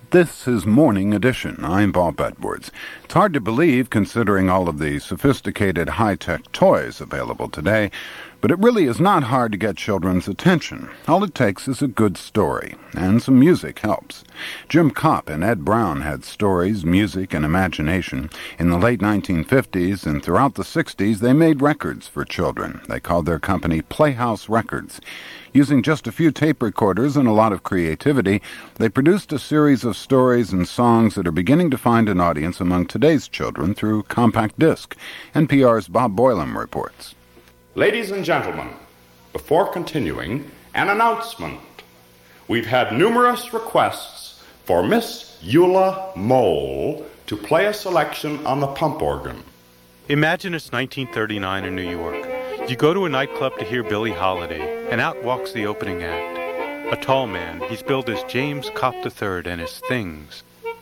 This is Morning Edition. I'm Bob Edwards. It's hard to believe, considering all of the sophisticated high-tech toys available today, but it really is not hard to get children's attention. All it takes is a good story, and some music helps. Jim Kopp and Ed Brown had stories, music, and imagination. In the late 1950s and throughout the 60s, they made records for children. They called their company Playhouse Records. Using just a few tape recorders and a lot of creativity, they produced a series of stories and songs that are beginning to find an audience among today's children through compact disc. NPR's Bob Boilen reports. Ladies and gentlemen, before continuing, an announcement. We've had numerous requests for Miss Eula Mole to play a selection on the pump organ. Imagine it's 1939 in New York. You go to a nightclub to hear Billie Holiday, and out walks the opening act. A tall man, he's billed as James Kopp III and his things.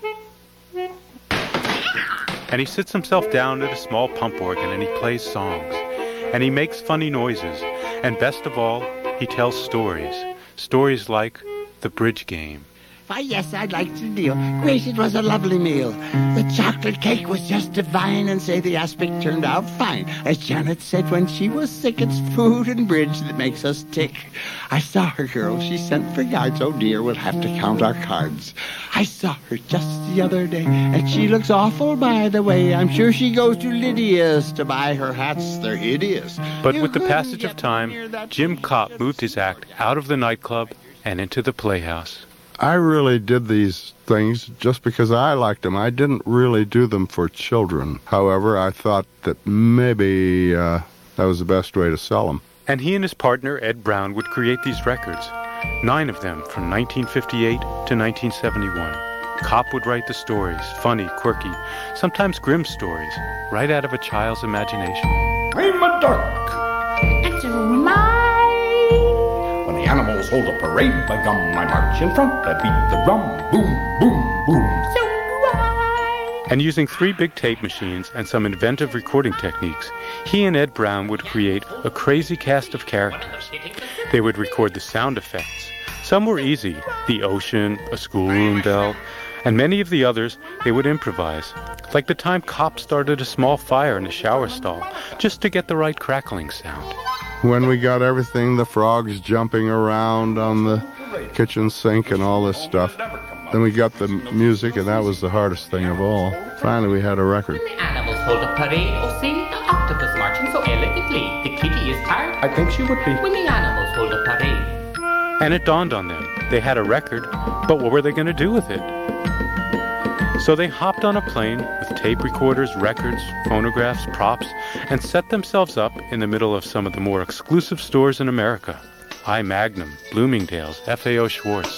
And he sits himself down at a small pump organ and he plays songs. And he makes funny noises. And best of all, he tells stories. Stories like The Bridge Game. Why, yes, I'd like to deal. Great, it was a lovely meal. The chocolate cake was just divine, and say the aspic turned out fine. As Janet said when she was sick, it's food and bridge that makes us tick. I saw her, girl, she sent for guards. Oh dear, we'll have to count our cards. I saw her just the other day, and she looks awful, by the way. I'm sure she goes to Lydia's to buy her hats, they're hideous. But with the passage of time, Jim Kopp moved his act out of the nightclub and into the playhouse. I really did these things just because I liked them. I didn't really do them for children. However, I thought that maybe that was the best way to sell them. And he and his partner, Ed Brown, would create these records, 9 of them from 1958 to 1971. Kopp would write the stories, funny, quirky, sometimes grim stories, right out of a child's imagination. I'm a duck. And so am I. When the animals hold a parade by gum, I march in front, I beat the drum, boom, boom, boom. So do I. And using 3 big tape machines and some inventive recording techniques, he and Ed Brown would create a crazy cast of characters. They would record the sound effects. Some were easy, the ocean, a schoolroom bell, and many of the others they would improvise, like the time Kopp started a small fire in a shower stall, just to get the right crackling sound. When we got everything, the frogs jumping around on the kitchen sink and all this stuff, then we got the music, and that was the hardest thing of all. Finally, we had a record. When the animals hold a parade, oh, see the octopus marching so elegantly. The kitty is tired. I think she would be. When the animals hold a parade. And it dawned on them. They had a record, but what were they going to do with it? So they hopped on a plane with tape recorders, records, phonographs, props, and set themselves up in the middle of some of the more exclusive stores in America. I. Magnum, Bloomingdale's, FAO Schwartz.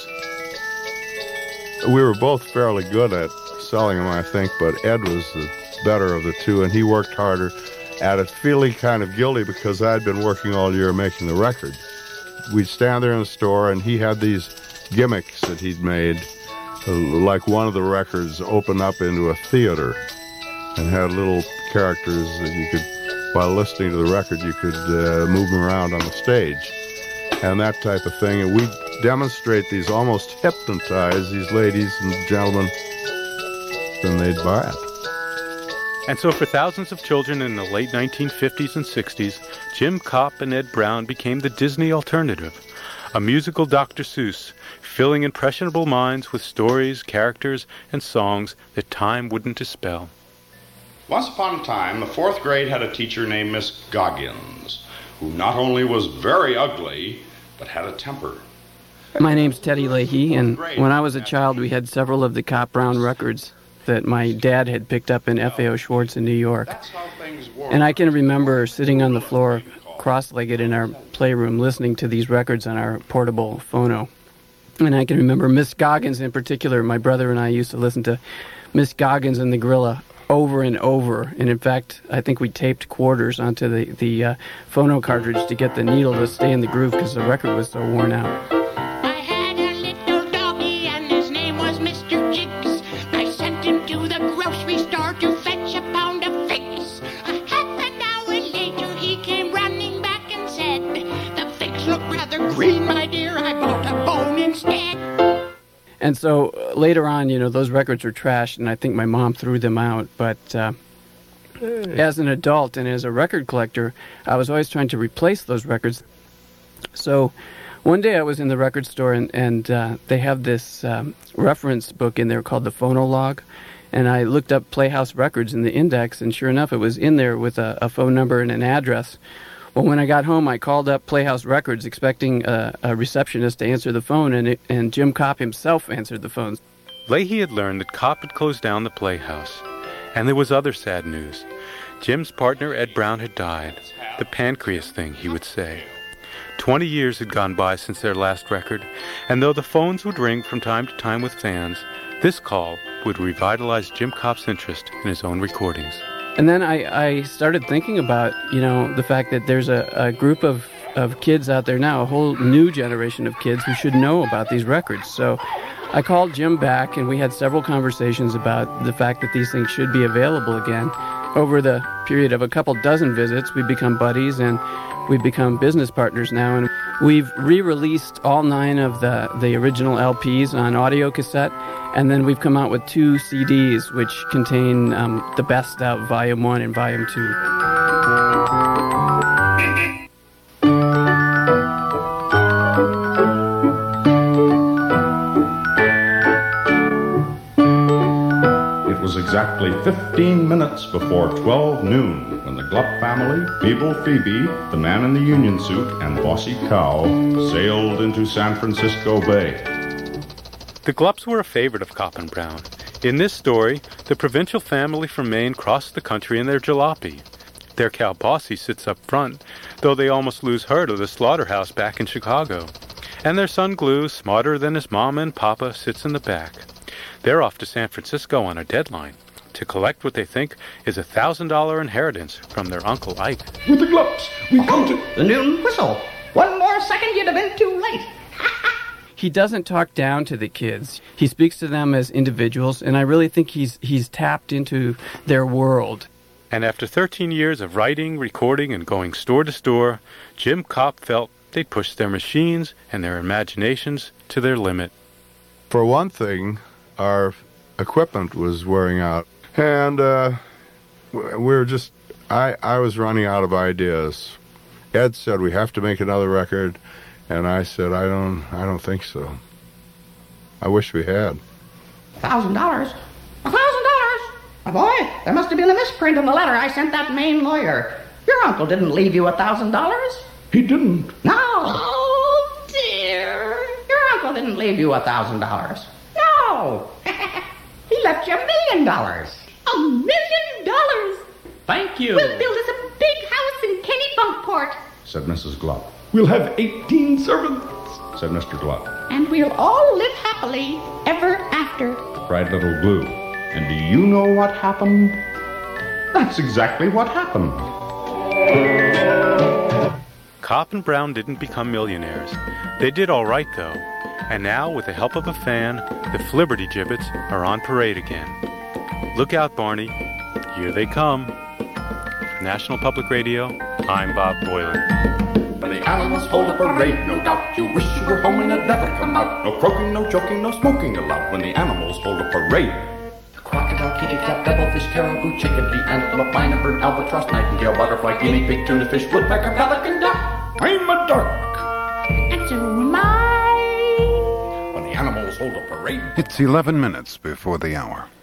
We were both fairly good at selling them, I think, but Ed was the better of the two, and he worked harder at it, feeling kind of guilty because I'd been working all year making the record. We'd stand there in the store, and he had these gimmicks that he'd made, like one of the records opened up into a theater and had little characters that you could, while listening to the record, you could move them around on the stage and that type of thing. And we'd demonstrate these, almost hypnotize these ladies and gentlemen, then they'd buy it. And so for thousands of children in the late 1950s and 60s, Jim Kopp and Ed Brown became the Disney alternative, a musical Dr. Seuss, filling impressionable minds with stories, characters, and songs that time wouldn't dispel. Once upon a time, the 4th grade had a teacher named Miss Goggins, who not only was very ugly, but had a temper. My name's Teddy Leahy, and when I was a child, we had several of the Kopp Brown records that my dad had picked up in FAO Schwartz in New York. And I can remember sitting on the floor, cross-legged in our playroom, listening to these records on our portable phono. And I can remember Miss Goggins in particular. My brother and I used to listen to Miss Goggins and the Gorilla over and over. And in fact, I think we taped quarters onto the phono cartridge to get the needle to stay in the groove because the record was so worn out. I had a little doggy and his name was Mr. Jiggs. I sent him to the grocery store to fetch a pound of figs. A half an hour later he came running back and said, "The figs look rather green, my dear. I bought a bone instead." And so later on, those records were trashed, and I think my mom threw them out. But as an adult and as a record collector, I was always trying to replace those records. So one day I was in the record store, and they have this reference book in there called the Phonologue. And I looked up Playhouse Records in the index, and sure enough, it was in there with a phone number and an address. Well, when I got home, I called up Playhouse Records expecting a receptionist to answer the phone, and Jim Kopp himself answered the phone. Leahy had learned that Kopp had closed down the Playhouse. And there was other sad news. Jim's partner, Ed Brown, had died. The pancreas thing, he would say. 20 years had gone by since their last record, and though the phones would ring from time to time with fans, this call would revitalize Jim Kopp's interest in his own recordings. And then I started thinking about, the fact that there's a group of kids out there now, a whole new generation of kids who should know about these records. So I called Jim back, and we had several conversations about the fact that these things should be available again. Over the period of a couple dozen visits, we've become buddies, and we've become business partners now. And we've re-released all 9 of the original LPs on audio cassette, and then we've come out with 2 CDs, which contain the best of Volume 1 and Volume 2. It was exactly 15 minutes before 12 noon when the Gluck family, Feeble Phoebe, the man in the union suit, and Bossy Cow sailed into San Francisco Bay. The Glupps were a favorite of Kopp and Brown. In this story, the provincial family from Maine crossed the country in their jalopy. Their cow Bossy sits up front, though they almost lose her to the slaughterhouse back in Chicago. And their son Glue, smarter than his mama and papa, sits in the back. They're off to San Francisco on a deadline to collect what they think is a $1,000 inheritance from their Uncle Ike. With the Glupps, we come to... The noon whistle. One more second, you'd have been too late. He doesn't talk down to the kids. He speaks to them as individuals, and I really think he's tapped into their world. And after 13 years of writing, recording, and going store to store, Jim Kopp felt they'd pushed their machines and their imaginations to their limit. For one thing, our equipment was wearing out, and we were just, I was running out of ideas. Ed said we have to make another record, and I said I don't think so. I wish we had. $1,000? $1,000? My boy, there must have been a misprint in the letter I sent that Maine lawyer. Your uncle didn't leave you $1,000. He didn't. No. Oh, dear. Your uncle didn't leave you $1,000. No. He left you $1 million. $1 million! Thank you. We'll build us a big house in Kennebunkport. Said Mrs. Gluck. We'll have 18 servants, Said Mr. Gluck. And we'll all live happily ever after. Cried little Glue. And do you know what happened? That's exactly what happened. Kopp and Brown didn't become millionaires. They did all right, though. And now, with the help of a fan, the Flibberty Gibbets are on parade again. Look out, Barney. Here they come. For National Public Radio, I'm Bob Boiler. When the animals hold a parade, no doubt you wish you were home and had never come out. No croaking, no joking, no smoking allowed when the animals hold a parade. The crocodile, kitty cat, devilfish, caribou, chickadee, antelope, minor bird, albatross, nightingale, butterfly, guinea pig, tuna fish, woodpecker, pelican, duck. I'm a duck. And so am I. When the animals hold a parade. It's 11 minutes before the hour.